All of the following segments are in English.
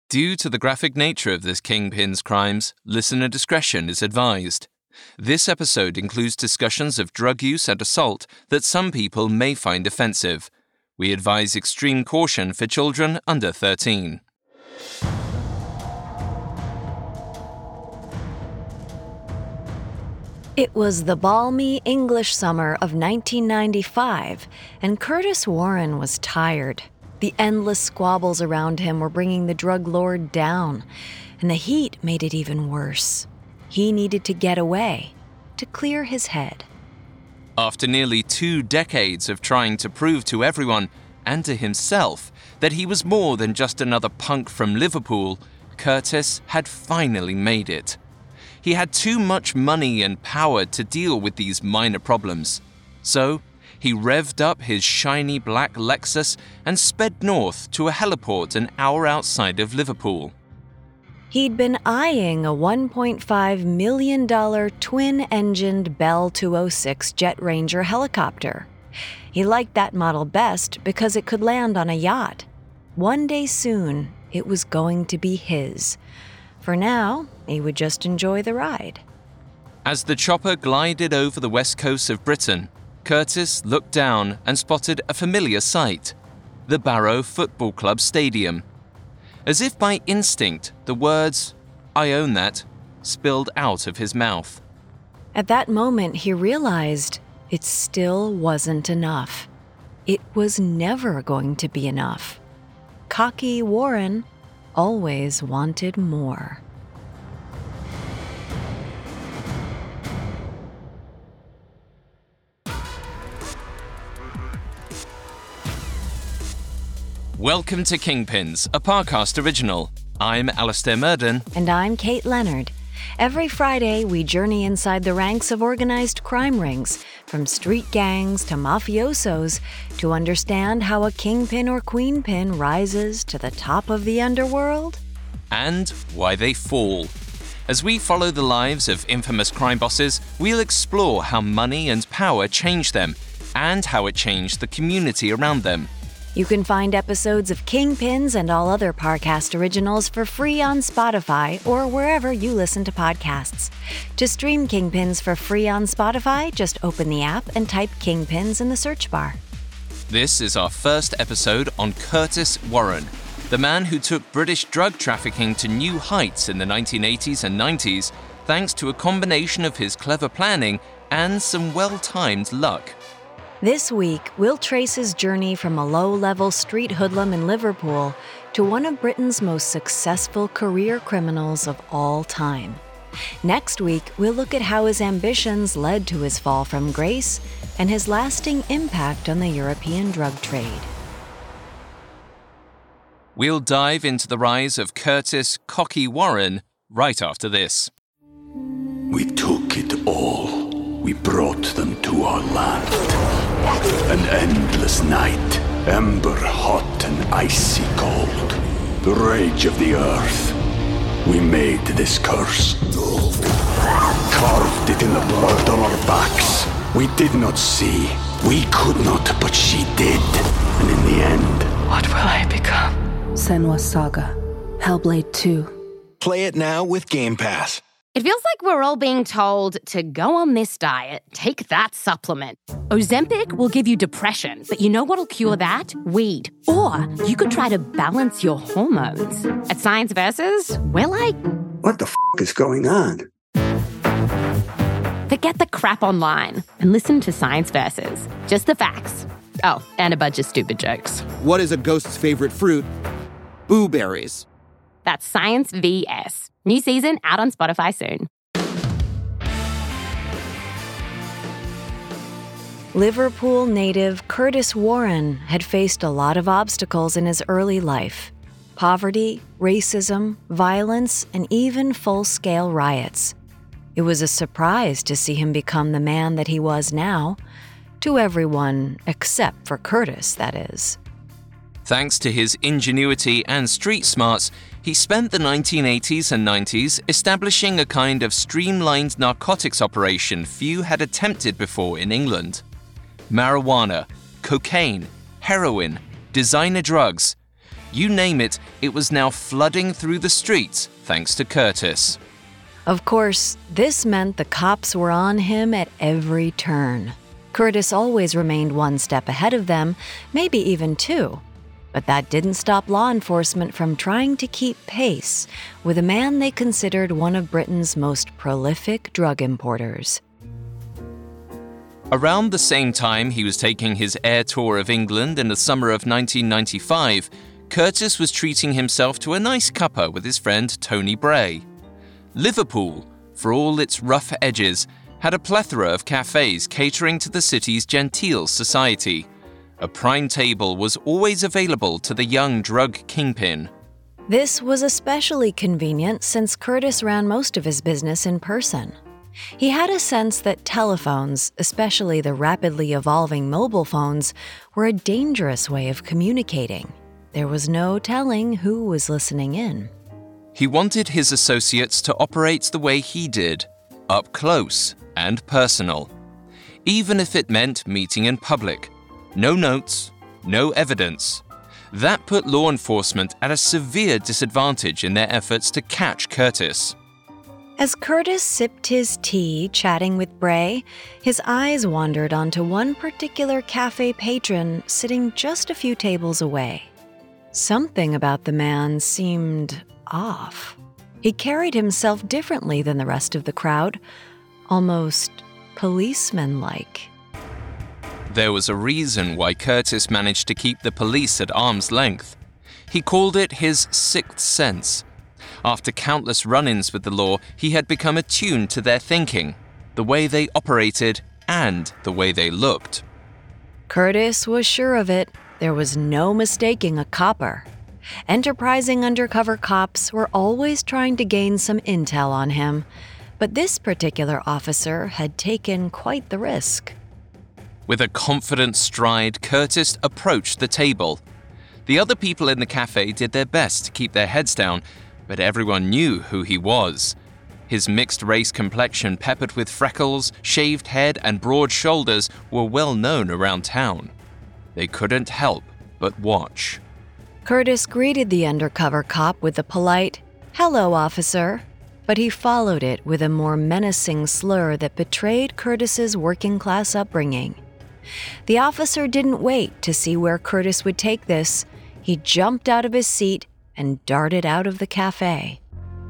Due to the graphic nature of this kingpin's crimes, listener discretion is advised. This episode includes discussions of drug use and assault that some people may find offensive. We advise extreme caution for children under 13. It was the balmy English summer of 1995, and Curtis Warren was tired. The endless squabbles around him were bringing the drug lord down, and the heat made it even worse. He needed to get away, to clear his head. After nearly 2 decades of trying to prove to everyone, and to himself, that he was more than just another punk from Liverpool, Curtis had finally made it. He had too much money and power to deal with these minor problems. So, he revved up his shiny black Lexus and sped north to a heliport an hour outside of Liverpool. He'd been eyeing a $1.5 million twin-engined Bell 206 Jet Ranger helicopter. He liked that model best because it could land on a yacht. One day soon, it was going to be his. For now, he would just enjoy the ride. As the chopper glided over the west coast of Britain, Curtis looked down and spotted a familiar sight: the Barrow Football Club Stadium. As if by instinct, the words, "I own that," spilled out of his mouth. At that moment, he realized it still wasn't enough. It was never going to be enough. Cocky Warren always wanted more. Welcome to Kingpins, a Parcast original. I'm Alistair Murden. And I'm Kate Leonard. Every Friday, we journey inside the ranks of organized crime rings, from street gangs to mafiosos, to understand how a kingpin or queenpin rises to the top of the underworld. And why they fall. As we follow the lives of infamous crime bosses, we'll explore how money and power changed them, and how it changed the community around them. You can find episodes of Kingpins and all other Parcast originals for free on Spotify or wherever you listen to podcasts. To stream Kingpins for free on Spotify, just open the app and type Kingpins in the search bar. This is our first episode on Curtis Warren, the man who took British drug trafficking to new heights in the 1980s and 90s, thanks to a combination of his clever planning and some well-timed luck. This week, we'll trace his journey from a low-level street hoodlum in Liverpool to one of Britain's most successful career criminals of all time. Next week, we'll look at how his ambitions led to his fall from grace and his lasting impact on the European drug trade. We'll dive into the rise of Curtis "Cocky" Warren right after this. We took it all. We brought them to our land. An endless night, ember hot and icy cold. The rage of the earth. We made this curse. Carved it in the blood on our backs. We did not see. We could not, but she did. And in the end... What will I become? Senua's Saga. Hellblade 2. Play it now with Game Pass. It feels like we're all being told to go on this diet, take that supplement. Ozempic will give you depression, but you know what'll cure that? Weed. Or you could try to balance your hormones. At Science Versus, we're like... What the f*** is going on? Forget the crap online and listen to Science Versus. Just the facts. Oh, and a bunch of stupid jokes. What is a ghost's favorite fruit? Blueberries. That's Science VS. New season out on Spotify soon. Liverpool native Curtis Warren had faced a lot of obstacles in his early life. Poverty, racism, violence, and even full-scale riots. It was a surprise to see him become the man that he was now. To everyone except for Curtis, that is. Thanks to his ingenuity and street smarts, he spent the 1980s and 90s establishing a kind of streamlined narcotics operation few had attempted before in England. Marijuana, cocaine, heroin, designer drugs. You name it, it was now flooding through the streets thanks to Curtis. Of course, this meant the cops were on him at every turn. Curtis always remained one step ahead of them, maybe even two. But that didn't stop law enforcement from trying to keep pace with a man they considered one of Britain's most prolific drug importers. Around the same time he was taking his air tour of England in the summer of 1995, Curtis was treating himself to a nice cuppa with his friend Tony Bray. Liverpool, for all its rough edges, had a plethora of cafes catering to the city's genteel society. A prime table was always available to the young drug kingpin. This was especially convenient since Curtis ran most of his business in person. He had a sense that telephones, especially the rapidly evolving mobile phones, were a dangerous way of communicating. There was no telling who was listening in. He wanted his associates to operate the way he did, up close and personal. Even if it meant meeting in public. No notes, no evidence. That put law enforcement at a severe disadvantage in their efforts to catch Curtis. As Curtis sipped his tea, chatting with Bray, his eyes wandered onto one particular cafe patron sitting just a few tables away. Something about the man seemed off. He carried himself differently than the rest of the crowd, almost policeman-like. There was a reason why Curtis managed to keep the police at arm's length. He called it his sixth sense. After countless run-ins with the law, he had become attuned to their thinking, the way they operated, and the way they looked. Curtis was sure of it. There was no mistaking a copper. Enterprising undercover cops were always trying to gain some intel on him, but this particular officer had taken quite the risk. With a confident stride, Curtis approached the table. The other people in the cafe did their best to keep their heads down, but everyone knew who he was. His mixed-race complexion peppered with freckles, shaved head, and broad shoulders were well known around town. They couldn't help but watch. Curtis greeted the undercover cop with a polite, "Hello, officer," but he followed it with a more menacing slur that betrayed Curtis's working-class upbringing. The officer didn't wait to see where Curtis would take this. He jumped out of his seat and darted out of the cafe.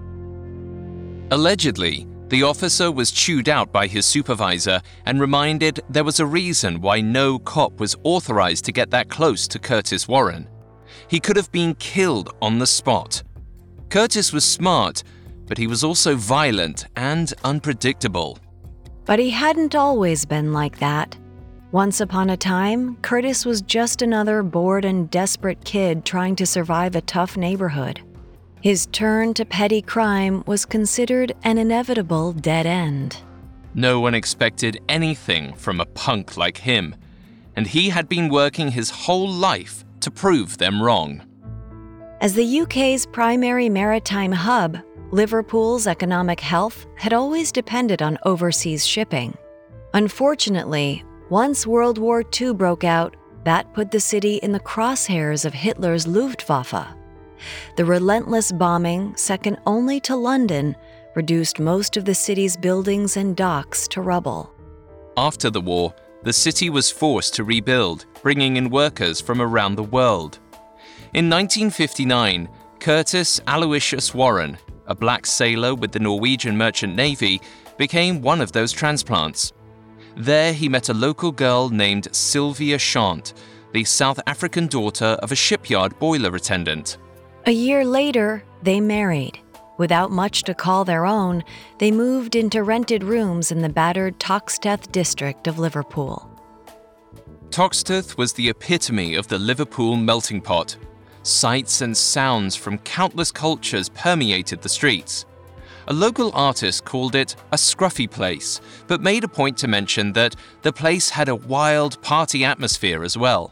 Allegedly, the officer was chewed out by his supervisor and reminded there was a reason why no cop was authorized to get that close to Curtis Warren. He could have been killed on the spot. Curtis was smart, but he was also violent and unpredictable. But he hadn't always been like that. Once upon a time, Curtis was just another bored and desperate kid trying to survive a tough neighborhood. His turn to petty crime was considered an inevitable dead end. No one expected anything from a punk like him, and he had been working his whole life to prove them wrong. As the UK's primary maritime hub, Liverpool's economic health had always depended on overseas shipping. Unfortunately, once World War II broke out, that put the city in the crosshairs of Hitler's Luftwaffe. The relentless bombing, second only to London, reduced most of the city's buildings and docks to rubble. After the war, the city was forced to rebuild, bringing in workers from around the world. In 1959, Curtis Aloysius Warren, a black sailor with the Norwegian Merchant Navy, became one of those transplants. There he met a local girl named Sylvia Shant, the South African daughter of a shipyard boiler attendant. A year later, they married. Without much to call their own, they moved into rented rooms in the battered Toxteth district of Liverpool. Toxteth was the epitome of the Liverpool melting pot. Sights and sounds from countless cultures permeated the streets. A local artist called it a scruffy place, but made a point to mention that the place had a wild party atmosphere as well.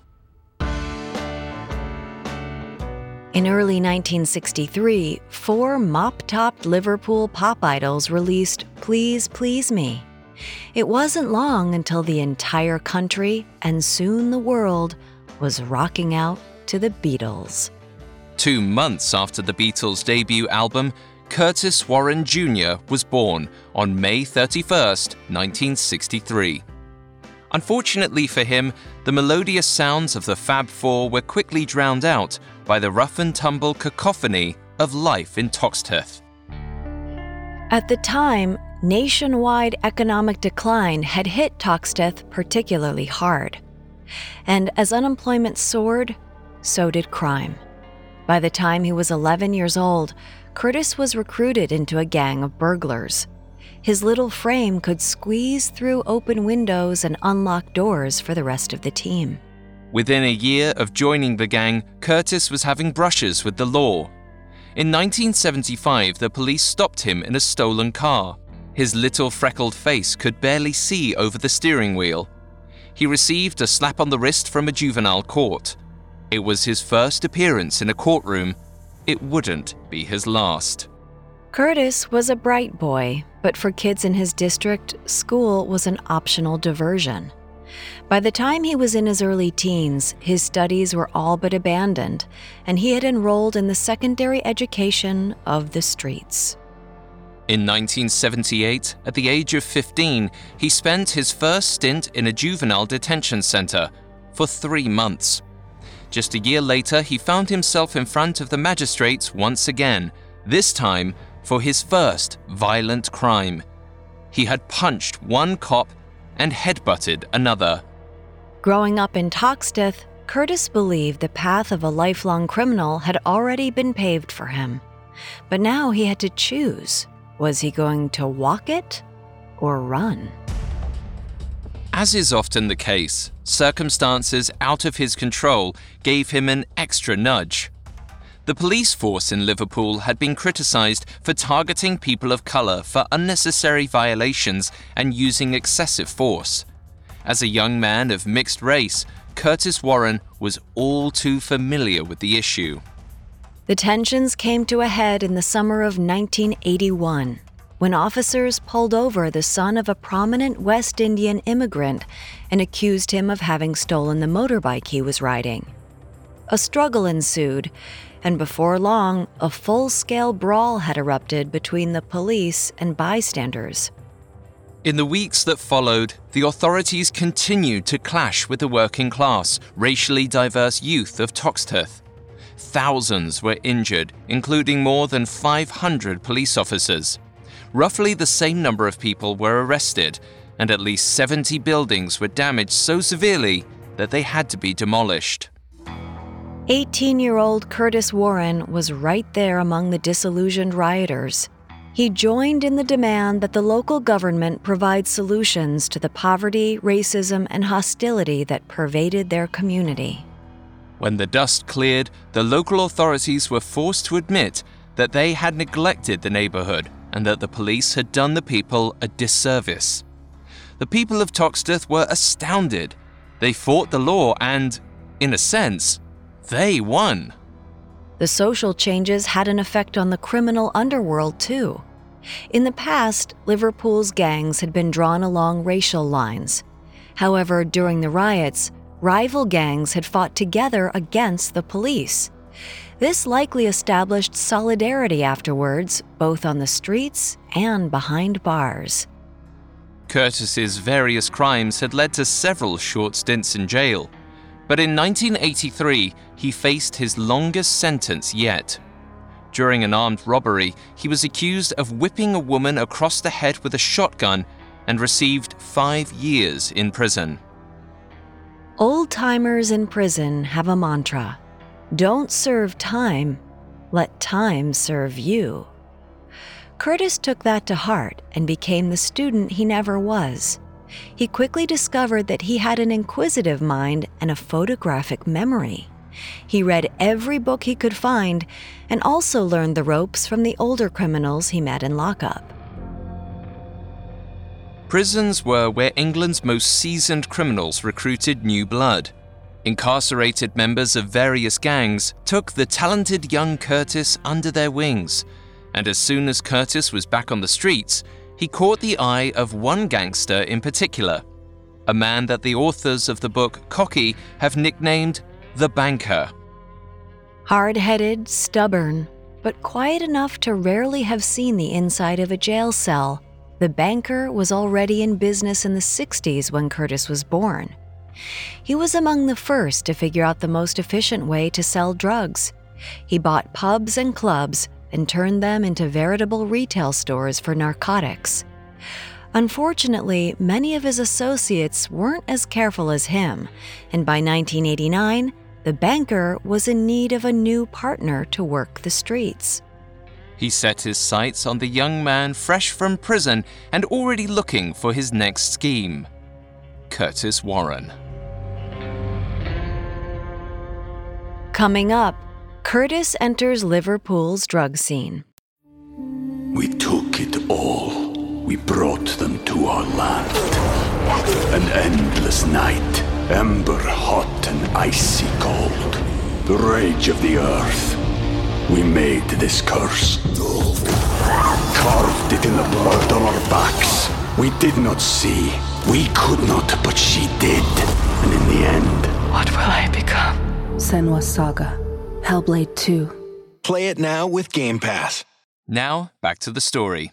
In early 1963, 4 mop-topped Liverpool pop idols released Please Please Me. It wasn't long until the entire country, and soon the world, was rocking out to the Beatles. 2 months after the Beatles' debut album, Curtis Warren Jr. was born on May 31st, 1963. Unfortunately for him, the melodious sounds of the Fab Four were quickly drowned out by the rough-and-tumble cacophony of life in Toxteth. At the time, nationwide economic decline had hit Toxteth particularly hard. And as unemployment soared, so did crime. By the time he was 11 years old, Curtis was recruited into a gang of burglars. His little frame could squeeze through open windows and unlock doors for the rest of the team. Within a year of joining the gang, Curtis was having brushes with the law. In 1975, the police stopped him in a stolen car. His little freckled face could barely see over the steering wheel. He received a slap on the wrist from a juvenile court. It was his first appearance in a courtroom. It wouldn't be his last. Curtis was a bright boy, but for kids in his district, school was an optional diversion. By the time he was in his early teens, his studies were all but abandoned, and he had enrolled in the secondary education of the streets. In 1978, at the age of 15, he spent his first stint in a juvenile detention center for 3 months. Just a year later, he found himself in front of the magistrates once again, this time for his first violent crime. He had punched one cop and headbutted another. Growing up in Toxteth, Curtis believed the path of a lifelong criminal had already been paved for him. But now he had to choose. Was he going to walk it or run? As is often the case, circumstances out of his control gave him an extra nudge. The police force in Liverpool had been criticised for targeting people of colour for unnecessary violations and using excessive force. As a young man of mixed race, Curtis Warren was all too familiar with the issue. The tensions came to a head in the summer of 1981, when officers pulled over the son of a prominent West Indian immigrant and accused him of having stolen the motorbike he was riding. A struggle ensued, and before long, a full-scale brawl had erupted between the police and bystanders. In the weeks that followed, the authorities continued to clash with the working class, racially diverse youth of Toxteth. Thousands were injured, including more than 500 police officers. Roughly the same number of people were arrested, and at least 70 buildings were damaged so severely that they had to be demolished. 18-year-old Curtis Warren was right there among the disillusioned rioters. He joined in the demand that the local government provide solutions to the poverty, racism, and hostility that pervaded their community. When the dust cleared, the local authorities were forced to admit that they had neglected the neighborhood and that the police had done the people a disservice. The people of Toxteth were astounded. They fought the law and, in a sense, they won. The social changes had an effect on the criminal underworld, too. In the past, Liverpool's gangs had been drawn along racial lines. However, during the riots, rival gangs had fought together against the police. This likely established solidarity afterwards, both on the streets and behind bars. Curtis's various crimes had led to several short stints in jail. But in 1983, he faced his longest sentence yet. During an armed robbery, he was accused of whipping a woman across the head with a shotgun and received 5 years in prison. Old-timers in prison have a mantra: don't serve time, let time serve you. Curtis took that to heart and became the student he never was. He quickly discovered that he had an inquisitive mind and a photographic memory. He read every book he could find and also learned the ropes from the older criminals he met in lockup. Prisons were where England's most seasoned criminals recruited new blood. Incarcerated members of various gangs took the talented young Curtis under their wings, and as soon as Curtis was back on the streets, he caught the eye of one gangster in particular, a man that the authors of the book Cocky have nicknamed the Banker. Hard-headed, stubborn, but quiet enough to rarely have seen the inside of a jail cell, the banker was already in business in the 60s when Curtis was born. He was among the first to figure out the most efficient way to sell drugs. He bought pubs and clubs and turned them into veritable retail stores for narcotics. Unfortunately, many of his associates weren't as careful as him, and by 1989, the banker was in need of a new partner to work the streets. He set his sights on the young man fresh from prison and already looking for his next scheme, Curtis Warren. Coming up, Curtis enters Liverpool's drug scene. We took it all. We brought them to our land. An endless night, ember hot and icy cold. The rage of the earth. We made this curse. Carved it in the blood on our backs. We did not see. We could not, but she did. And in the end, what will I become? Senua's Saga. Hellblade 2. Play it now with Game Pass. Now, back to the story.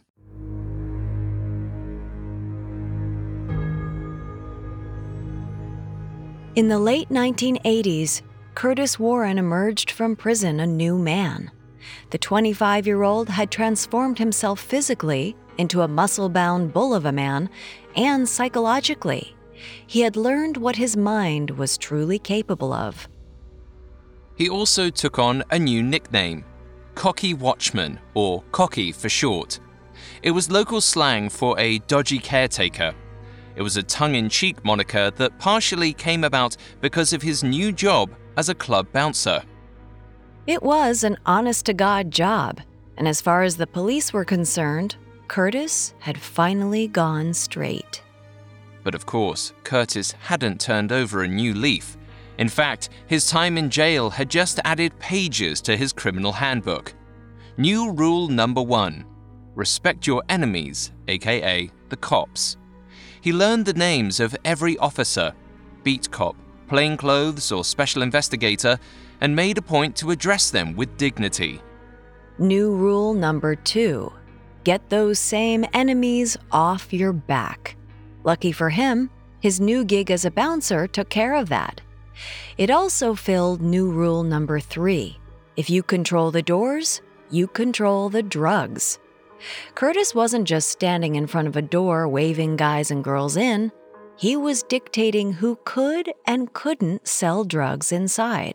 In the late 1980s, Curtis Warren emerged from prison a new man. The 25-year-old had transformed himself physically into a muscle-bound bull of a man, and psychologically. He had learned what his mind was truly capable of. He also took on a new nickname, Cocky Watchman, or Cocky for short. It was local slang for a dodgy caretaker. It was a tongue-in-cheek moniker that partially came about because of his new job as a club bouncer. It was an honest-to-God job, and as far as the police were concerned, Curtis had finally gone straight. But of course, Curtis hadn't turned over a new leaf. In fact, his time in jail had just added pages to his criminal handbook. New rule number 1: respect your enemies, aka the cops. He learned the names of every officer, beat cop, plainclothes or special investigator, and made a point to address them with dignity. New rule number 2: get those same enemies off your back. Lucky for him, his new gig as a bouncer took care of that. It also filled new rule number 3: if you control the doors, you control the drugs. Curtis wasn't just standing in front of a door waving guys and girls in. He was dictating who could and couldn't sell drugs inside.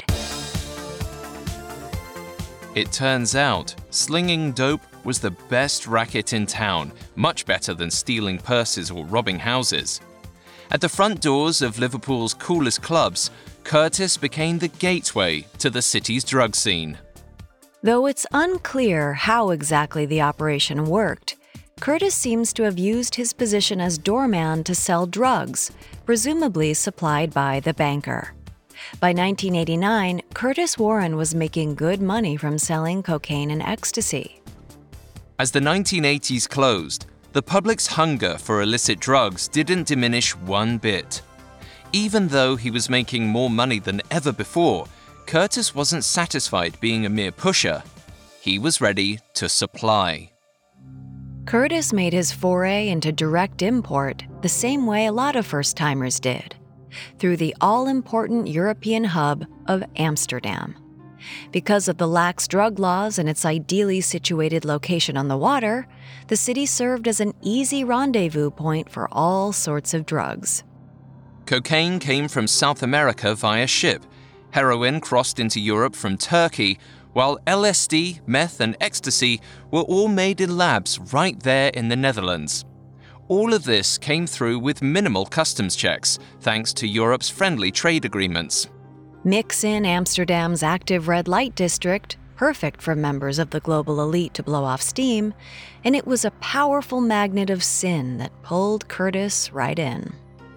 It turns out, slinging dope was the best racket in town, much better than stealing purses or robbing houses. At the front doors of Liverpool's coolest clubs, Curtis became the gateway to the city's drug scene. Though it's unclear how exactly the operation worked, Curtis seems to have used his position as doorman to sell drugs, presumably supplied by the banker. By 1989, Curtis Warren was making good money from selling cocaine and ecstasy. As the 1980s closed, the public's hunger for illicit drugs didn't diminish one bit. Even though he was making more money than ever before, Curtis wasn't satisfied being a mere pusher. He was ready to supply. Curtis made his foray into direct import the same way a lot of first-timers did, through the all-important European hub of Amsterdam. Because of the lax drug laws and its ideally situated location on the water, the city served as an easy rendezvous point for all sorts of drugs. Cocaine came from South America via ship. Heroin crossed into Europe from Turkey, while LSD, meth, and ecstasy were all made in labs right there in the Netherlands. All of this came through with minimal customs checks, thanks to Europe's friendly trade agreements. Mix in Amsterdam's active red light district, perfect for members of the global elite to blow off steam, and it was a powerful magnet of sin that pulled Curtis right in.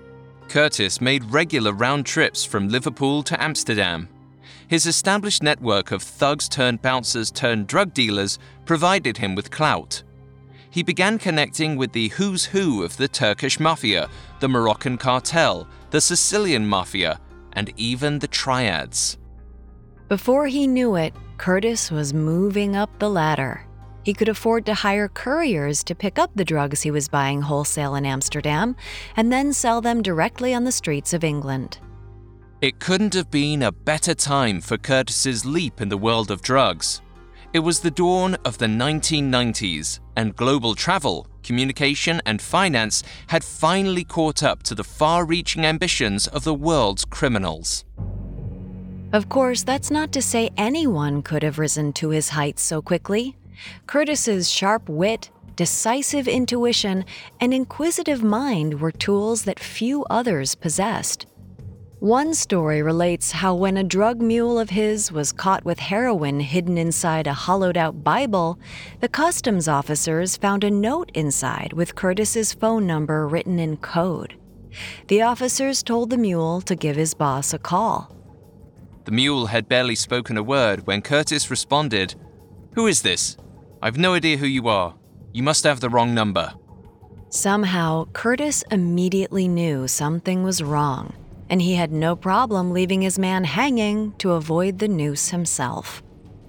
Curtis made regular round trips from Liverpool to Amsterdam. His established network of thugs-turned-bouncers-turned-drug dealers provided him with clout. He began connecting with the who's who of the Turkish mafia, the Moroccan cartel, the Sicilian mafia, and even the triads. Before he knew it, Curtis was moving up the ladder. He could afford to hire couriers to pick up the drugs he was buying wholesale in Amsterdam and then sell them directly on the streets of England. It couldn't have been a better time for Curtis's leap in the world of drugs. It was the dawn of the 1990s, and global travel, communication, and finance had finally caught up to the far-reaching ambitions of the world's criminals. Of course, that's not to say anyone could have risen to his heights so quickly. Curtis's sharp wit, decisive intuition, and inquisitive mind were tools that few others possessed. One story relates how when a drug mule of his was caught with heroin hidden inside a hollowed-out Bible, the customs officers found a note inside with Curtis's phone number written in code. The officers told the mule to give his boss a call. The mule had barely spoken a word when Curtis responded, "Who is this? I've no idea who you are. You must have the wrong number." Somehow, Curtis immediately knew something was wrong, and he had no problem leaving his man hanging to avoid the noose himself.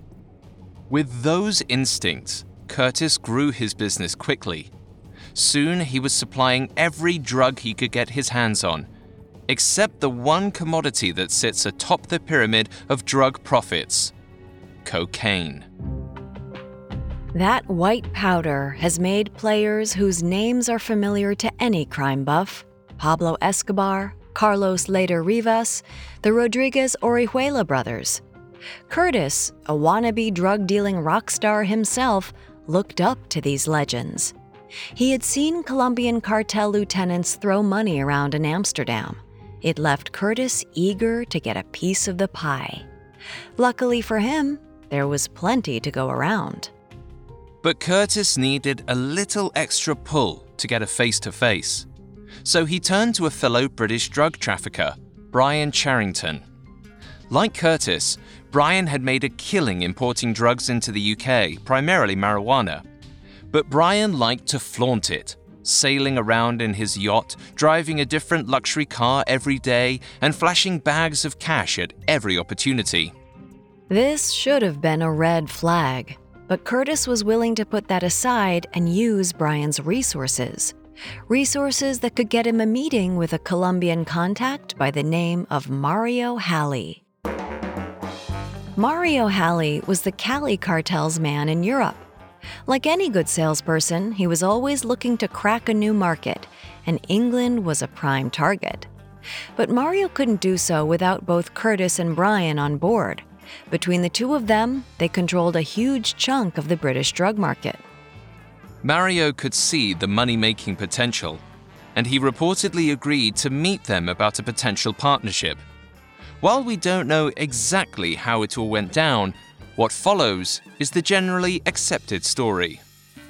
With those instincts, Curtis grew his business quickly. Soon he was supplying every drug he could get his hands on, except the one commodity that sits atop the pyramid of drug profits: cocaine. That white powder has made players whose names are familiar to any crime buff: Pablo Escobar, Carlos Leder Rivas, the Rodriguez Orihuela brothers. Curtis, a wannabe drug-dealing rock star himself, looked up to these legends. He had seen Colombian cartel lieutenants throw money around in Amsterdam. It left Curtis eager to get a piece of the pie. Luckily for him, there was plenty to go around. But Curtis needed a little extra pull to get a face-to-face. So he turned to a fellow British drug trafficker, Brian Charrington. Like Curtis, Brian had made a killing importing drugs into the UK, primarily marijuana. But Brian liked to flaunt it, sailing around in his yacht, driving a different luxury car every day, and flashing bags of cash at every opportunity. This should have been a red flag, but Curtis was willing to put that aside and use Brian's resources. Resources that could get him a meeting with a Colombian contact by the name of Mario Halley. Mario Halley was the Cali cartel's man in Europe. Like any good salesperson, he was always looking to crack a new market, and England was a prime target. But Mario couldn't do so without both Curtis and Brian on board. Between the two of them, they controlled a huge chunk of the British drug market. Mario could see the money-making potential, and he reportedly agreed to meet them about a potential partnership. While we don't know exactly how it all went down, what follows is the generally accepted story.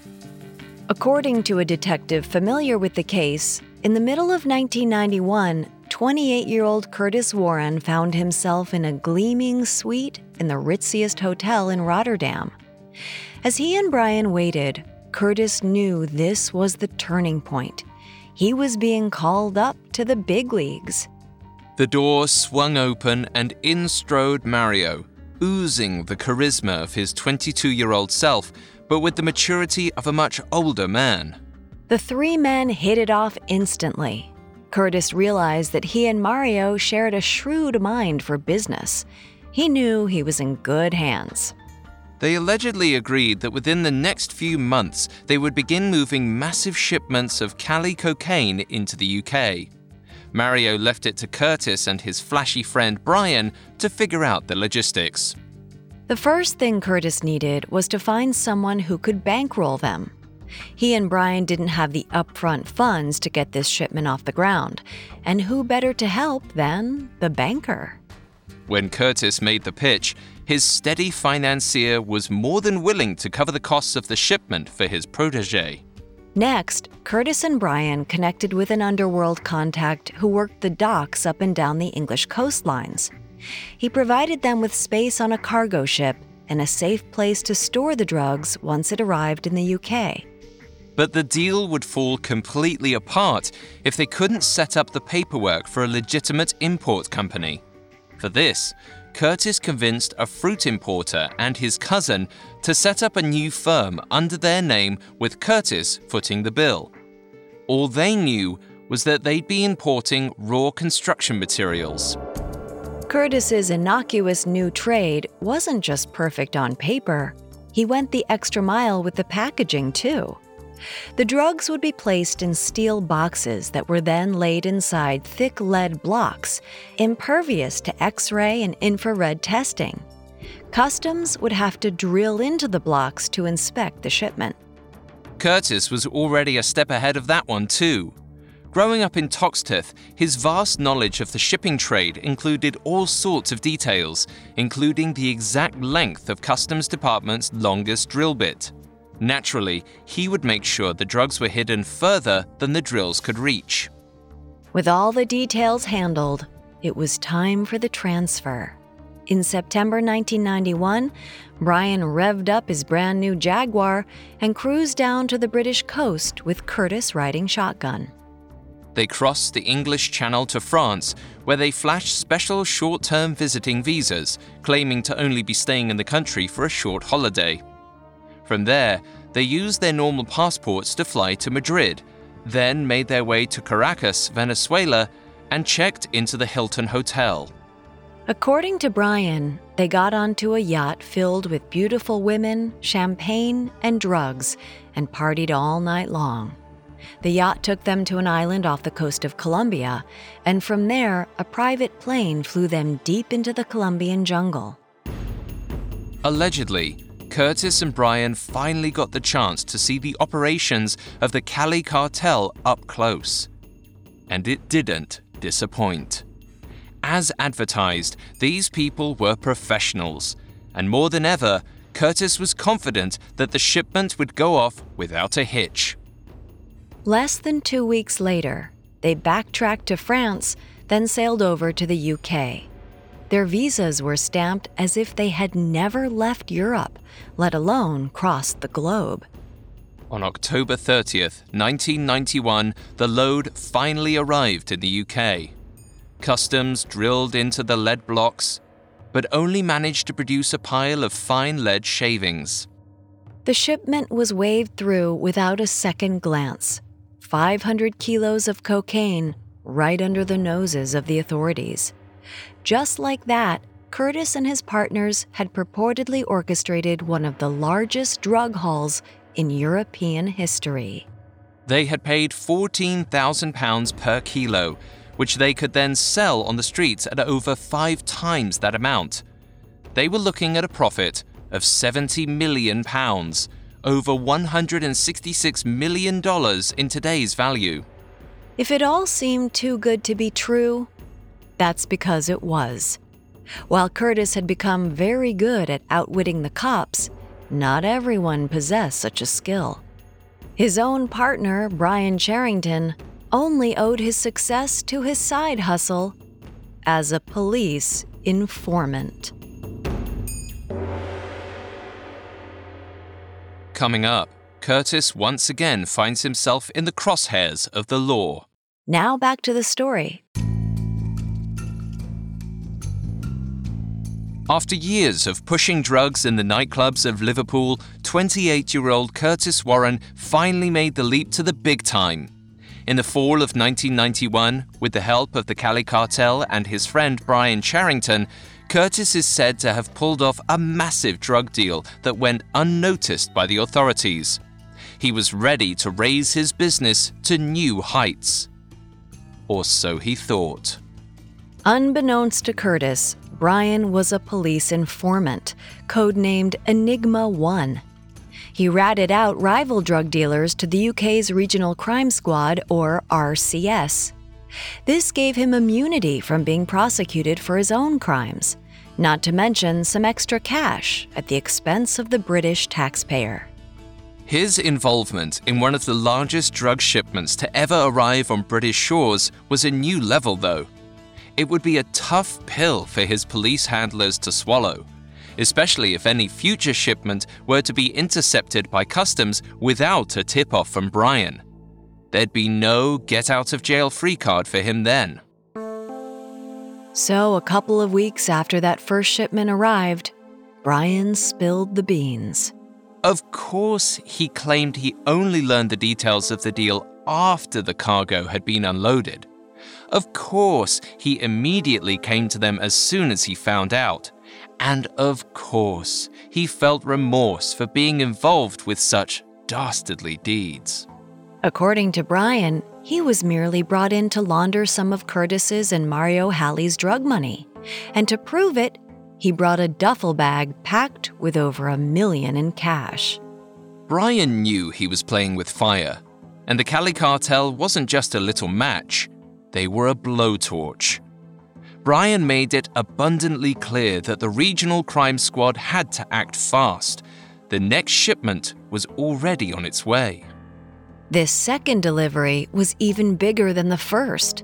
According to a detective familiar with the case, in the middle of 1991, 28-year-old Curtis Warren found himself in a gleaming suite in the ritziest hotel in Rotterdam. As he and Brian waited, Curtis knew this was the turning point. He was being called up to the big leagues. The door swung open and in strode Mario, oozing the charisma of his 22-year-old self, but with the maturity of a much older man. The three men hit it off instantly. Curtis realized that he and Mario shared a shrewd mind for business. He knew he was in good hands. They allegedly agreed that within the next few months, they would begin moving massive shipments of Cali cocaine into the UK. Mario left it to Curtis and his flashy friend Brian to figure out the logistics. The first thing Curtis needed was to find someone who could bankroll them. He and Brian didn't have the upfront funds to get this shipment off the ground, and who better to help than the banker? When Curtis made the pitch, his steady financier was more than willing to cover the costs of the shipment for his protégé. Next, Curtis and Brian connected with an underworld contact who worked the docks up and down the English coastlines. He provided them with space on a cargo ship and a safe place to store the drugs once it arrived in the UK. But the deal would fall completely apart if they couldn't set up the paperwork for a legitimate import company. For this, Curtis convinced a fruit importer and his cousin to set up a new firm under their name with Curtis footing the bill. All they knew was that they'd be importing raw construction materials. Curtis's innocuous new trade wasn't just perfect on paper. He went the extra mile with the packaging, too. The drugs would be placed in steel boxes that were then laid inside thick lead blocks, impervious to X-ray and infrared testing. Customs would have to drill into the blocks to inspect the shipment. Curtis was already a step ahead of that one, too. Growing up in Toxteth, his vast knowledge of the shipping trade included all sorts of details, including the exact length of Customs Department's longest drill bit. Naturally, he would make sure the drugs were hidden further than the drills could reach. With all the details handled, it was time for the transfer. In September 1991, Brian revved up his brand new Jaguar and cruised down to the British coast with Curtis riding shotgun. They crossed the English Channel to France, where they flashed special short-term visiting visas, claiming to only be staying in the country for a short holiday. From there, they used their normal passports to fly to Madrid, then made their way to Caracas, Venezuela, and checked into the Hilton Hotel. According to Brian, they got onto a yacht filled with beautiful women, champagne, and drugs, and partied all night long. The yacht took them to an island off the coast of Colombia, and from there, a private plane flew them deep into the Colombian jungle. Allegedly, Curtis and Brian finally got the chance to see the operations of the Cali cartel up close. And it didn't disappoint. As advertised, these people were professionals, and more than ever, Curtis was confident that the shipment would go off without a hitch. Less than 2 weeks later, they backtracked to France, then sailed over to the UK. Their visas were stamped as if they had never left Europe, let alone crossed the globe. On October 30th, 1991, the load finally arrived in the UK. Customs drilled into the lead blocks, but only managed to produce a pile of fine lead shavings. The shipment was waved through without a second glance. 500 kilos of cocaine right under the noses of the authorities. Just like that, Curtis and his partners had purportedly orchestrated one of the largest drug hauls in European history. They had paid £14,000 per kilo, which they could then sell on the streets at over 5 times that amount. They were looking at a profit of £70 million, over $166 million in today's value. If it all seemed too good to be true, that's because it was. While Curtis had become very good at outwitting the cops, not everyone possessed such a skill. His own partner, Brian Charrington, only owed his success to his side hustle as a police informant. Coming up, Curtis once again finds himself in the crosshairs of the law. Now back to the story. After years of pushing drugs in the nightclubs of Liverpool, 28-year-old Curtis Warren finally made the leap to the big time. In the fall of 1991, with the help of the Cali cartel and his friend Brian Charrington, Curtis is said to have pulled off a massive drug deal that went unnoticed by the authorities. He was ready to raise his business to new heights. Or so he thought. Unbeknownst to Curtis, Brian was a police informant, codenamed Enigma 1. He ratted out rival drug dealers to the UK's Regional Crime Squad, or RCS. This gave him immunity from being prosecuted for his own crimes, not to mention some extra cash at the expense of the British taxpayer. His involvement in one of the largest drug shipments to ever arrive on British shores was a new level, though. It would be a tough pill for his police handlers to swallow, especially if any future shipment were to be intercepted by customs without a tip-off from Brian. There'd be no get-out-of-jail-free card for him then. So a couple of weeks after that first shipment arrived, Brian spilled the beans. Of course, he claimed he only learned the details of the deal after the cargo had been unloaded. Of course, he immediately came to them as soon as he found out. And of course, he felt remorse for being involved with such dastardly deeds. According to Brian, he was merely brought in to launder some of Curtis's and Mario Halley's drug money. And to prove it, he brought a duffel bag packed with over $1 million in cash. Brian knew he was playing with fire, and the Cali cartel wasn't just a little match, they were a blowtorch. Brian made it abundantly clear that the regional crime squad had to act fast. The next shipment was already on its way. This second delivery was even bigger than the first,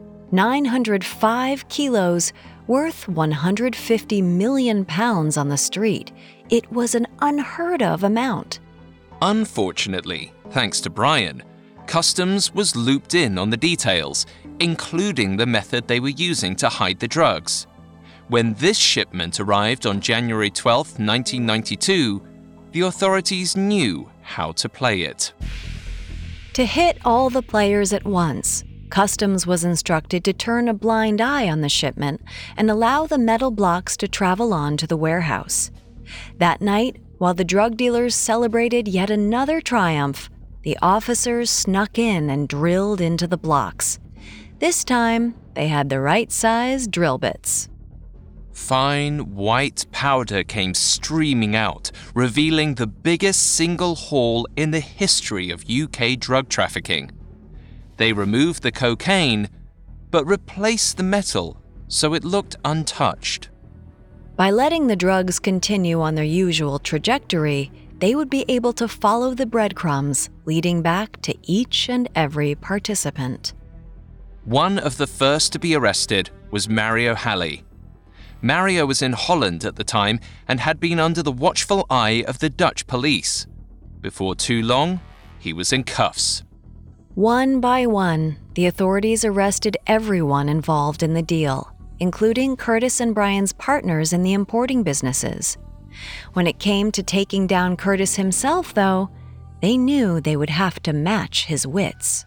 905 kilos, worth 150 million pounds on the street. It was an unheard of amount. Unfortunately, thanks to Brian, Customs was looped in on the details, including the method they were using to hide the drugs. When this shipment arrived on January 12, 1992, the authorities knew how to play it. To hit all the players at once, Customs was instructed to turn a blind eye on the shipment and allow the metal blocks to travel on to the warehouse. That night, while the drug dealers celebrated yet another triumph, the officers snuck in and drilled into the blocks. This time, they had the right size drill bits. Fine white powder came streaming out, revealing the biggest single haul in the history of UK drug trafficking. They removed the cocaine, but replaced the metal so it looked untouched. By letting the drugs continue on their usual trajectory, they would be able to follow the breadcrumbs leading back to each and every participant. One of the first to be arrested was Mario Halley. Mario was in Holland at the time and had been under the watchful eye of the Dutch police. Before too long, he was in cuffs. One by one, the authorities arrested everyone involved in the deal, including Curtis and Brian's partners in the importing businesses. When it came to taking down Curtis himself, though, they knew they would have to match his wits.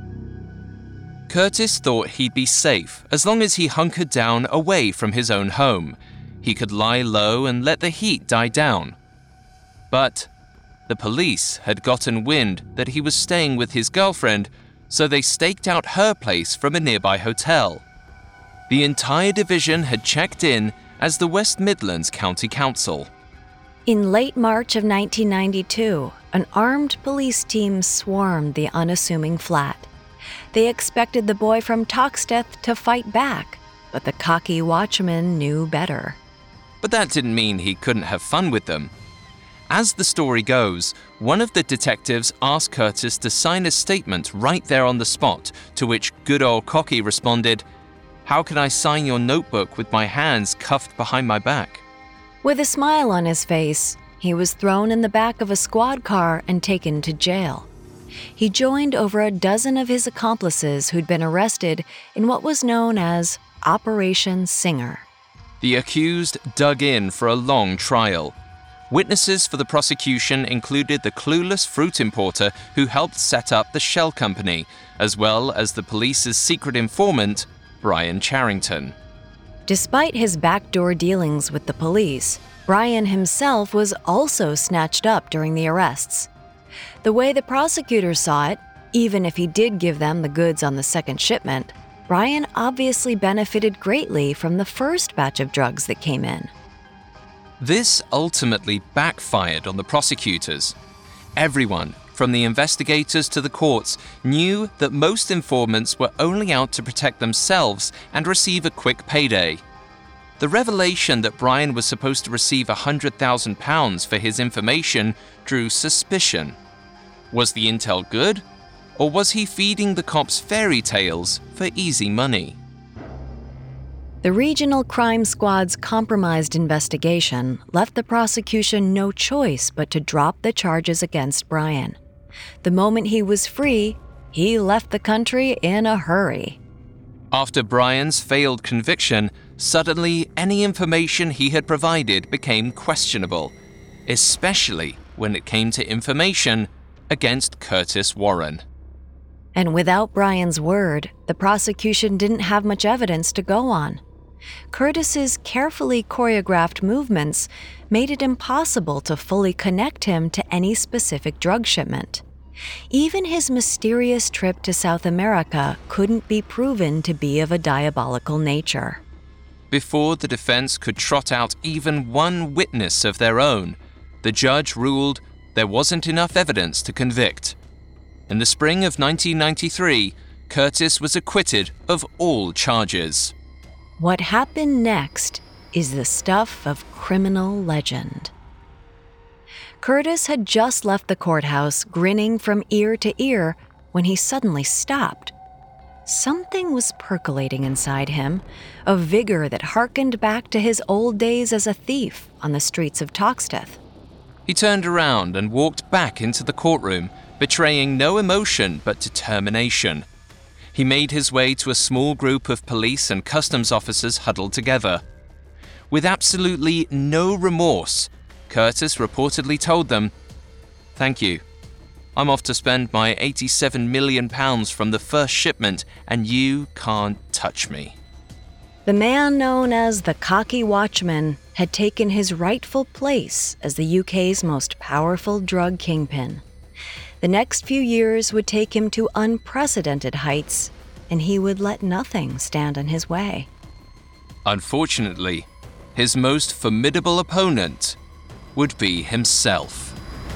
Curtis thought he'd be safe as long as he hunkered down away from his own home. He could lie low and let the heat die down. But the police had gotten wind that he was staying with his girlfriend, so they staked out her place from a nearby hotel. The entire division had checked in as the West Midlands County Council. In late March of 1992, an armed police team swarmed the unassuming flat. They expected the boy from Toxteth to fight back, but the cocky watchman knew better. But that didn't mean he couldn't have fun with them. As the story goes, one of the detectives asked Curtis to sign a statement right there on the spot, to which good old Cocky responded, "How can I sign your notebook with my hands cuffed behind my back?" With a smile on his face, he was thrown in the back of a squad car and taken to jail. He joined over a dozen of his accomplices who'd been arrested in what was known as Operation Singer. The accused dug in for a long trial. Witnesses for the prosecution included the clueless fruit importer who helped set up the Shell Company, as well as the police's secret informant, Brian Charrington. Despite his backdoor dealings with the police, Brian himself was also snatched up during the arrests. The way the prosecutors saw it, even if he did give them the goods on the second shipment, Brian obviously benefited greatly from the first batch of drugs that came in. This ultimately backfired on the prosecutors. Everyone, from the investigators to the courts, knew that most informants were only out to protect themselves and receive a quick payday. The revelation that Brian was supposed to receive £100,000 for his information drew suspicion. Was the intel good? Or was he feeding the cops fairy tales for easy money? The regional crime squad's compromised investigation left the prosecution no choice but to drop the charges against Brian. The moment he was free, he left the country in a hurry. After Brian's failed conviction, suddenly any information he had provided became questionable, especially when it came to information against Curtis Warren. And without Brian's word, the prosecution didn't have much evidence to go on. Curtis's carefully choreographed movements made it impossible to fully connect him to any specific drug shipment. Even his mysterious trip to South America couldn't be proven to be of a diabolical nature. Before the defense could trot out even one witness of their own, the judge ruled there wasn't enough evidence to convict. In the spring of 1993, Curtis was acquitted of all charges. What happened next is the stuff of criminal legend. Curtis had just left the courthouse, grinning from ear to ear, when he suddenly stopped. Something was percolating inside him, a vigor that harkened back to his old days as a thief on the streets of Toxteth. He turned around and walked back into the courtroom, betraying no emotion but determination. He made his way to a small group of police and customs officers huddled together. With absolutely no remorse, Curtis reportedly told them, "Thank you. I'm off to spend my £87 million from the first shipment, and you can't touch me." The man known as the Cocky Watchman had taken his rightful place as the UK's most powerful drug kingpin. The next few years would take him to unprecedented heights, and he would let nothing stand in his way. Unfortunately, his most formidable opponent would be himself.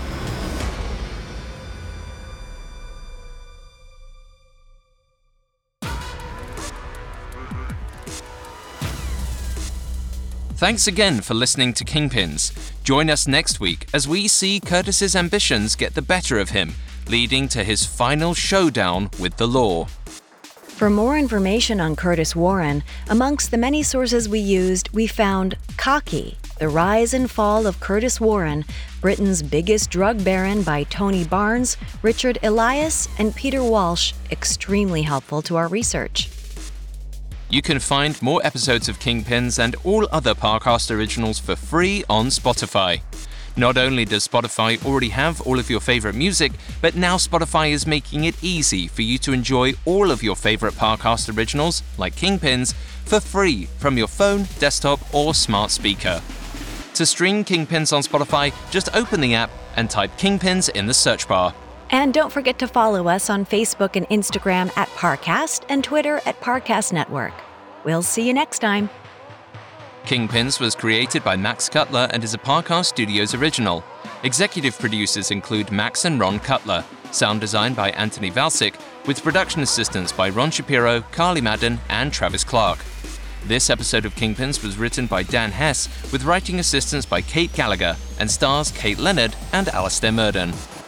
Thanks again for listening to Kingpins. Join us next week as we see Curtis's ambitions get the better of him, leading to his final showdown with the law. For more information on Curtis Warren, amongst the many sources we used, we found Cocky, The Rise and Fall of Curtis Warren, Britain's Biggest Drug Baron by Tony Barnes, Richard Elias, and Peter Walsh, extremely helpful to our research. You can find more episodes of Kingpins and all other Parcast originals for free on Spotify. Not only does Spotify already have all of your favorite music, but now Spotify is making it easy for you to enjoy all of your favorite Parcast originals, like Kingpins, for free from your phone, desktop, or smart speaker. To stream Kingpins on Spotify, just open the app and type Kingpins in the search bar. And don't forget to follow us on Facebook and Instagram at Parcast and Twitter at Parcast Network. We'll see you next time. Kingpins was created by Max Cutler and is a Parcast Studios original. Executive producers include Max and Ron Cutler. Sound design by Anthony Valsic, with production assistance by Ron Shapiro, Carly Madden, and Travis Clark. This episode of Kingpins was written by Dan Hess, with writing assistance by Kate Gallagher, and stars Kate Leonard and Alistair Murden.